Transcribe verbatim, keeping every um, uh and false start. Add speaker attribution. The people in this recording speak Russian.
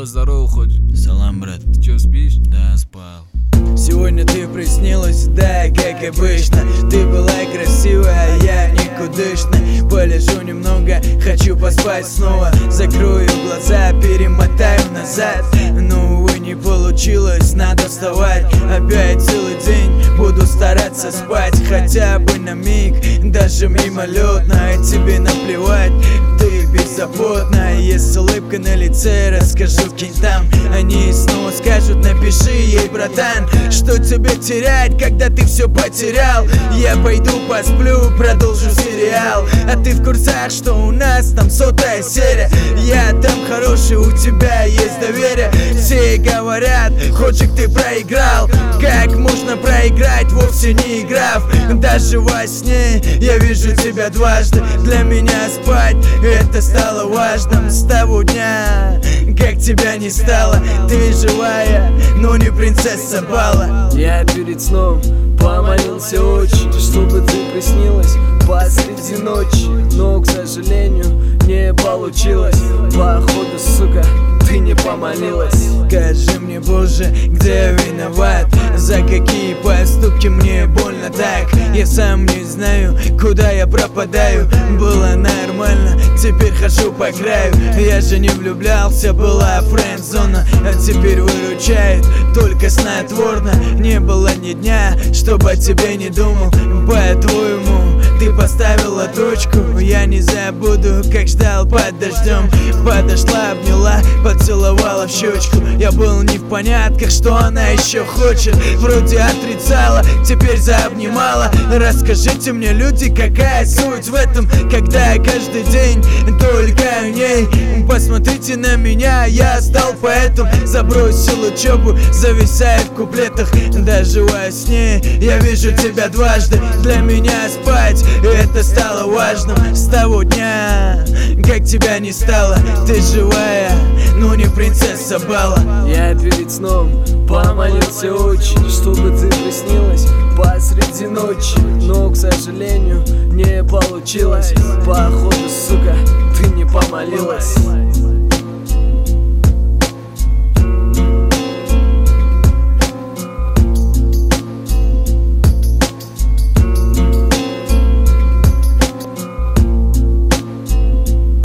Speaker 1: Здорово, здорово, хоть.
Speaker 2: Салам, брат.
Speaker 1: Ты чё, спишь?
Speaker 2: Да, спал.
Speaker 3: Сегодня ты приснилась, да, как обычно. Ты была красивая, а я никудышный. Полежу немного, хочу поспать снова. Закрою глаза, перемотаю назад. Но, увы, не получилось, надо вставать. Опять целый день буду стараться спать. Хотя бы на миг, даже мимолетно. А тебе наплевать, ты беззаботна. Есть улыбка на лице, расскажу кентам. Они снова скажут, напиши ей, братан, что тебе терять, когда ты все потерял. Я пойду посплю, продолжу сериал. А ты в курсах, что у нас там сотая серия. Я там хороший, у тебя есть доверие. Все говорят, хочешь ты проиграл. Как можно проиграть, вовсе не играв. Даже во сне я вижу тебя дважды. Для меня спать это стало важным. С того дня, как тебя не стало. Ты живая, но не принцесса бала.
Speaker 1: Я перед сном помолился очень, чтобы ты приснилась посреди ночи. Но, к сожалению, не получилось. Походу, сука, ты не помолилась.
Speaker 3: Скажи мне, Боже, где я виноват? За какие поступки мне больно так? Я сам не знаю, куда я пропадаю. Было нормально, теперь хожу по краю. Я же не влюблялся, была френд-зона. А теперь выручает только снотворно. Не было ни дня, чтобы о тебе не думал. По-твоему, ты поставила точку. Я не забуду, как ждал под дождем. Подошла, обняла, поцеловала в щечку. Я был не в понятках, что она еще хочет. Вроде отрицала, теперь заобнимала. Расскажите мне, люди, какая суть в этом, когда каждый день только о ней. Посмотрите на меня, я стал поэтом. Забросил учебу, зависая в куплетах. Даже во сне я вижу тебя дважды. Для меня спать это стало важным. С того дня, как тебя не стало. Ты живая, но не принцесса бала.
Speaker 1: Я перед сном помолился очень, чтобы ты приснилась посреди ночи. Но, к сожалению, не получилось. Походу, сука, ты не помолилась.